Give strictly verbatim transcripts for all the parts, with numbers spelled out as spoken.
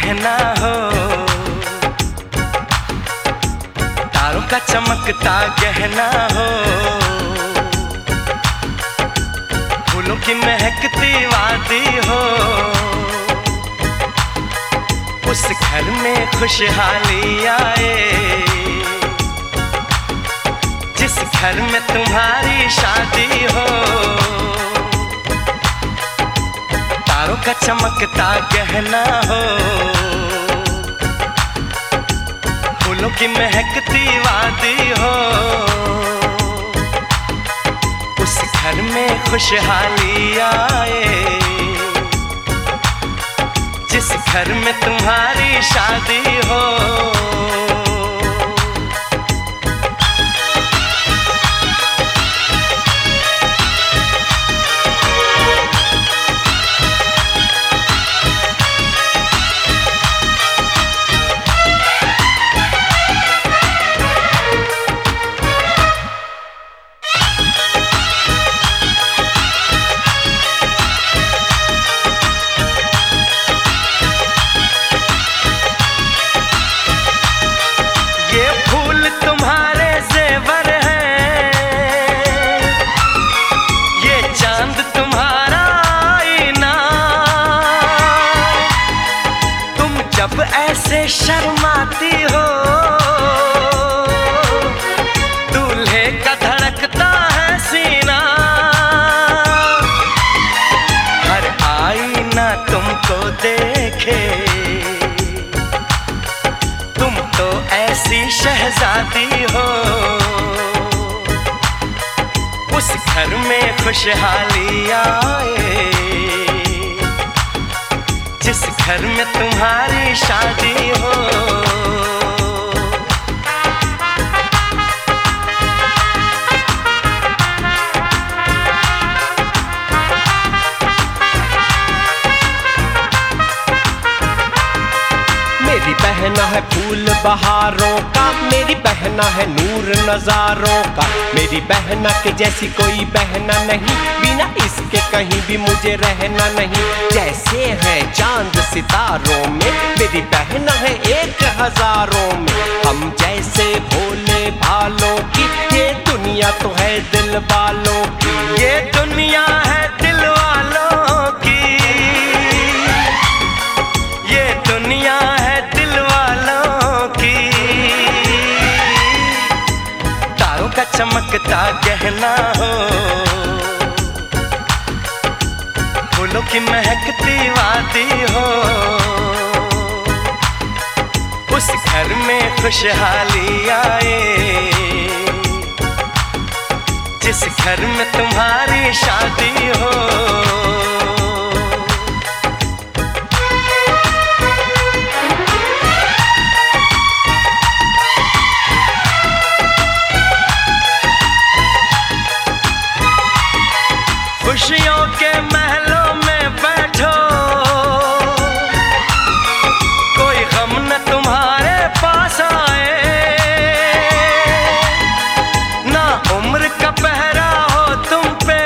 गहना हो, तारों का चमकता गहना हो, फूलों की महकती वादी हो। उस घर में खुशहाली आए जिस घर में तुम्हारी शादी हो। तारों का चमकता गहना हो, फूलों की महकती वादी हो। उस घर में खुशहाली आए जिस घर में तुम्हारी शादी हो। जब ऐसे शर्माती हो, दूल्हे का धड़कता है सीना। हर आईना तुमको देखे, तुम तो ऐसी शहजादी हो। उस घर में खुशहाली आए जिस घर में तुम्हारी शादी हो। मेरी बहना है फूल बहारों का, मेरी बहना है नूर नजारों का। मेरी बहना के जैसी कोई बहना नहीं, बिना इसके कहीं भी मुझे रहना नहीं। जैसे है चांद सितारों में, मेरी बहना है एक हजारों में। हम जैसे भोले भालों की, ये दुनिया तो है दिल वालों की। ये दुनिया है दिल वालों की, ये दुनिया है दिल वालों की। तारों का चमकता गहना हो, फूलों की महकती वादी हो। उस घर में खुशहाली आए जिस घर में तुम्हारी शादी हो। खुशियों के महलों में बैठो, कोई गम न तुम्हारे पास आए। ना उम्र का पहरा हो तुम पे,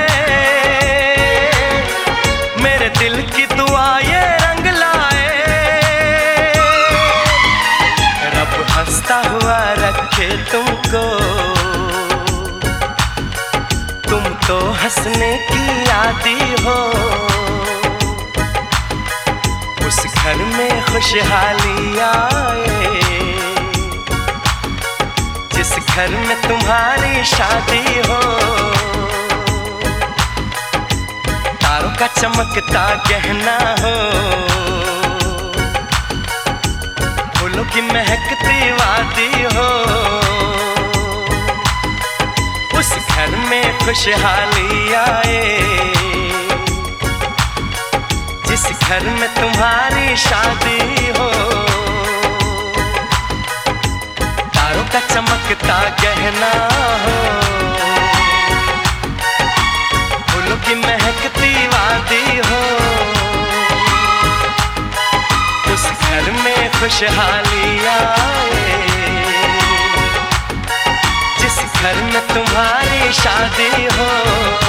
मेरे दिल की दुआ ये रंग लाए। रब हंसता हुआ रखे तुमको, तुम तो हंसने की आदी हो। उस घर में खुशहाली आए जिस घर में तुम्हारी शादी हो। तारों का चमकता गहना हो, फूलों की महकती वादी हो। उस घर में खुशहाली आए जिस घर में तुम्हारी शादी हो। तारों का चमकता गहना हो, फूलों की महकती वादी हो। उस घर में खुशहाली आए जिस घर में तुम्हारी शादी हो।